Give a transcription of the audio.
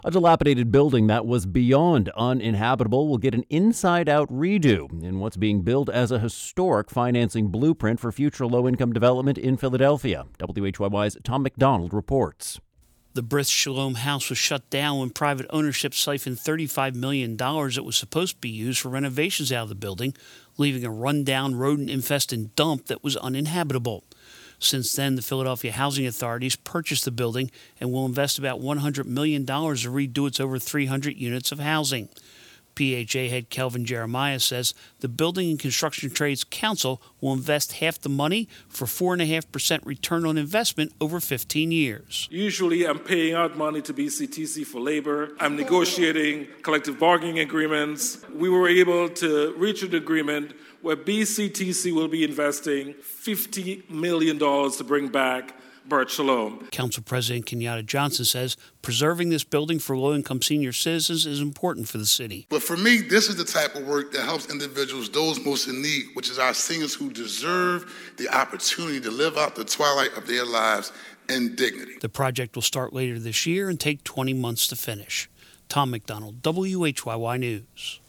A dilapidated building that was beyond uninhabitable will get an inside-out redo in what's being billed as a historic financing blueprint for future low-income development in Philadelphia. WHYY's Tom McDonald reports. The Brith Shalom House was shut down when private ownership siphoned $35 million that was supposed to be used for renovations out of the building, leaving a rundown, rodent-infested dump that was uninhabitable. Since then, the Philadelphia Housing Authorities purchased the building and will invest about $100 million to redo its over 300 units of housing. PHA head Kelvin Jeremiah says the Building and Construction Trades Council will invest half the money for 4.5% return on investment over 15 years. Usually I'm paying out money to BCTC for labor. I'm negotiating collective bargaining agreements. We were able to reach an agreement where BCTC will be investing $50 million to bring back Bert Shalom. Council President Kenyatta Johnson says preserving this building for low-income senior citizens is important for the city. But for me, this is the type of work that helps individuals, those most in need, which is our seniors who deserve the opportunity to live out the twilight of their lives in dignity. The project will start later this year and take 20 months to finish. Tom McDonald, WHYY News.